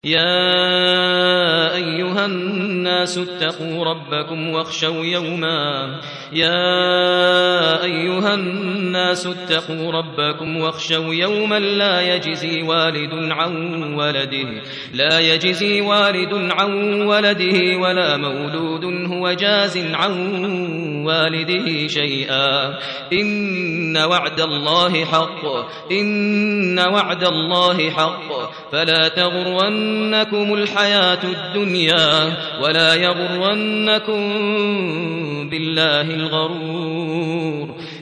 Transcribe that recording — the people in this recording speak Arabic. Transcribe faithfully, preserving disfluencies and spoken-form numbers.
يا أيها الناس اتقوا ربكم واخشوا يوما يا أيها الناس اتقوا ربكم واخشوا يوما لا يجزي والد عن ولده لا يجزي والد عن ولده ولا مولود هو جاز عن والده شيئا إن وعد الله حق إن وعد الله حق فلا تغرنكم الحياة الدنيا ولا يغرنكم بالله الغرور